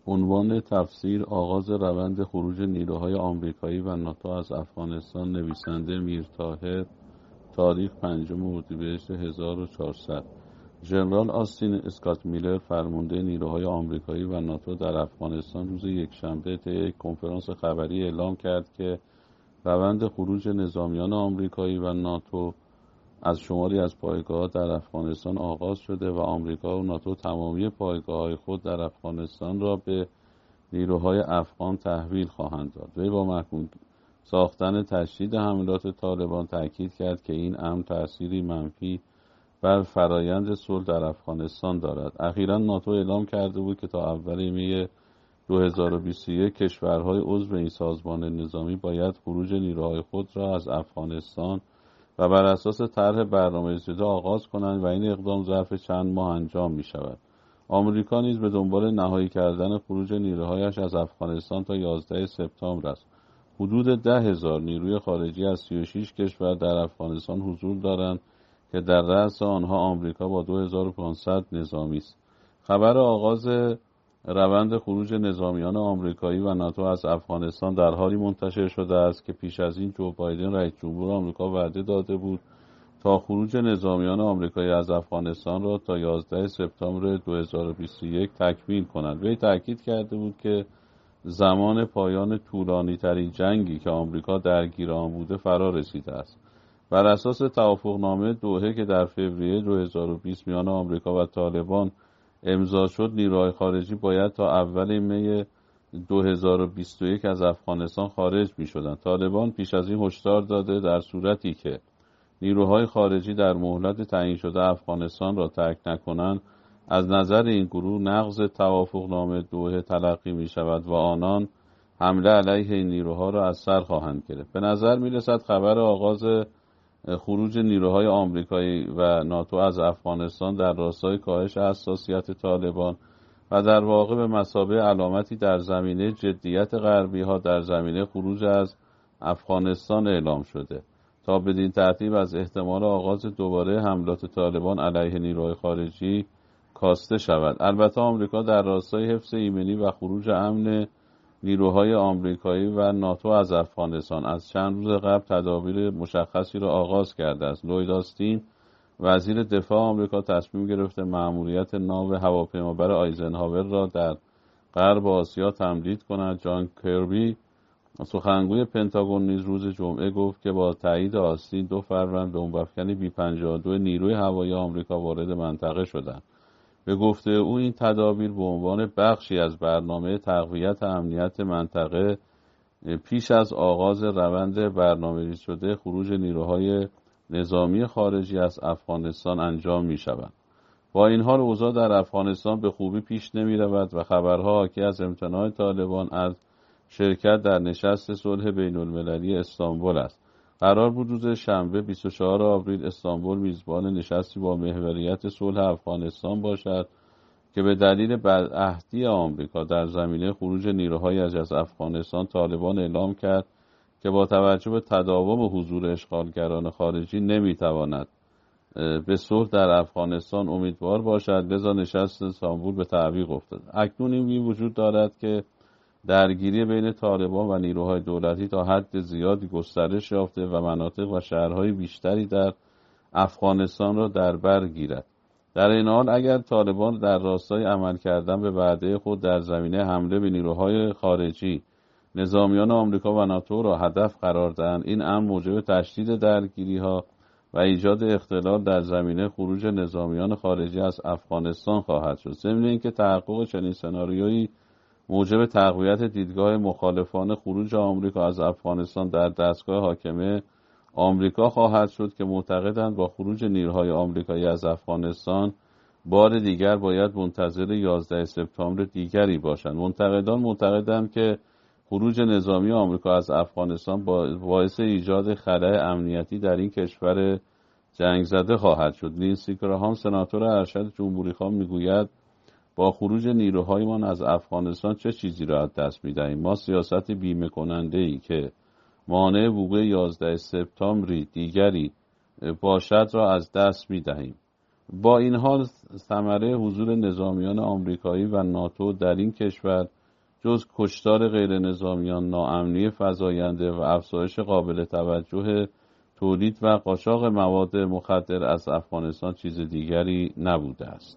عنوان تفسیر: آغاز روند خروج نیروهای آمریکایی و ناتو از افغانستان. نویسنده میر طاهر. تاریخ 5 اردیبهشت 1400. ژنرال آستین اسکات میلر، فرمانده نیروهای آمریکایی و ناتو در افغانستان، روز یکشنبه طی یک کنفرانس خبری اعلام کرد که روند خروج نظامیان آمریکایی و ناتو از شماری از پایگاه‌ها در افغانستان آغاز شده و آمریکا و ناتو تمامی پایگاه‌های خود در افغانستان را به نیروهای افغان تحویل خواهند داد. وی با محکوم ساختن تشدید حملات طالبان تاکید کرد که این امر تأثیری منفی بر فرایند صلح در افغانستان دارد. اخیراً ناتو اعلام کرده بود که تا اول می 2021 کشورهای عضو این سازمان نظامی باید خروج نیروهای خود را از افغانستان و بر اساس طرح برنامه‌ریزی آغاز کنند و این اقدام ظرف چند ماه انجام می شود. آمریکا نیز به دنبال نهایی کردن خروج نیروهایش از افغانستان تا 11 سپتامبر است. حدود 10,000 نیروی خارجی از 36 کشور در افغانستان حضور دارند که در رأس آنها آمریکا با 2500 نظامی است. خبر آغاز روند خروج نظامیان آمریکایی و ناتو از افغانستان در حالی منتشر شده است که پیش از این جو بایدن رئیس جمهور آمریکا وعده داده بود تا خروج نظامیان آمریکایی از افغانستان را تا 11 سپتامبر 2021 تکمیل کند. وی تاکید کرده بود که زمان پایان طولانی ترین جنگی که آمریکا درگیر آن بوده فرا رسیده است. بر اساس توافقنامه دوحه که در فوریه 2020 میان آمریکا و طالبان امضا شد، نیروهای خارجی باید تا اول می 2021 از افغانستان خارج می شدند. طالبان پیش از این هشدار داده در صورتی که نیروهای خارجی در مهلت تعیین شده افغانستان را ترک نکنند، از نظر این گروه نقض توافقنامه دوحه تلقی می شود و آنان حمله علیه این نیروها را از سر خواهند گرفت. به نظر می رسد خبر آغاز خروج نیروهای آمریکایی و ناتو از افغانستان در راستای کاهش حساسیت طالبان و در واقع به مثابه علامتی در زمینه جدیت غربی‌ها در زمینه خروج از افغانستان اعلام شده تا بدین ترتیب از احتمال آغاز دوباره حملات طالبان علیه نیروهای خارجی کاسته شود. البته آمریکا در راستای حفظ ایمنی و خروج امن نیروهای آمریکایی و ناتو از افغانستان از چند روز قبل تدابیر مشخصی را آغاز کرده است. لوید آستین، وزیر دفاع آمریکا، تصمیم گرفته مأموریت ناو هواپیمابر آیزنهاور را در غرب آسیا تمدید کند. جان کربی، سخنگوی پنتاگون، نیز روز جمعه گفت که با تایید آستین 2 فروند بمب‌افکن بی-52 نیروی هوایی آمریکا وارد منطقه شدند. به گفته او این تدابیر به عنوان بخشی از برنامه تقویت امنیت منطقه پیش از آغاز روند برنامه‌ریزی شده خروج نیروهای نظامی خارجی از افغانستان انجام می شود. با این حال اوضاع در افغانستان به خوبی پیش نمی رود و خبرها حاکی از امتناع طالبان از شرکت در نشست صلح بین المللی استانبول است. قرار بود روز شنبه 24 آوریل استانبول میزبان نشستی با محوریت صلح افغانستان باشد که به دلیل بدعهدی آمریکا در زمینه خروج نیروهای از افغانستان، طالبان اعلام کرد که با توجه به تداوم حضور اشغالگران خارجی نمیتواند به صلح در افغانستان امیدوار باشد، لذا نشست استانبول به تعویق افتاد. اکنون این وجود دارد که درگیری بین طالبان و نیروهای دولتی تا حد زیادی گسترش یافته و مناطق و شهرهای بیشتری در افغانستان را در بر گیرد. در این حال اگر طالبان در راستای عمل کردن به وعده خود در زمینه حمله به نیروهای خارجی نظامیان آمریکا و ناتو را هدف قرار دهند، این امر موجب تشدید درگیری‌ها و ایجاد اختلال در زمینه خروج نظامیان خارجی از افغانستان خواهد شد. ضمن اینکه تحقق چنین سناریویی موجب تقویت دیدگاه مخالفان خروج آمریکا از افغانستان در دستگاه حاکمه آمریکا خواهد شد که معتقدند با خروج نیروهای آمریکایی از افغانستان بار دیگر باید منتظر 11 سپتامبر دیگری باشند. منتقدان معتقدند که خروج نظامی آمریکا از افغانستان باعث ایجاد خلأ امنیتی در این کشور جنگ زده خواهد شد. لینسی گراهام، سناتور ارشد جمهوری‌خواه، میگوید با خروج نیروهایمان از افغانستان چه چیزی را از دست می‌دهیم؟ ما سیاست بیمه کننده‌ای که مانع وقوع 11 سپتامبری دیگری باشد را از دست می‌دهیم. با این حال ثمره حضور نظامیان آمریکایی و ناتو در این کشور جز کشتار غیر نظامیان، ناامنی فزاینده و افزایش قابل توجه تولید و قاچاق مواد مخدر از افغانستان چیز دیگری نبوده است.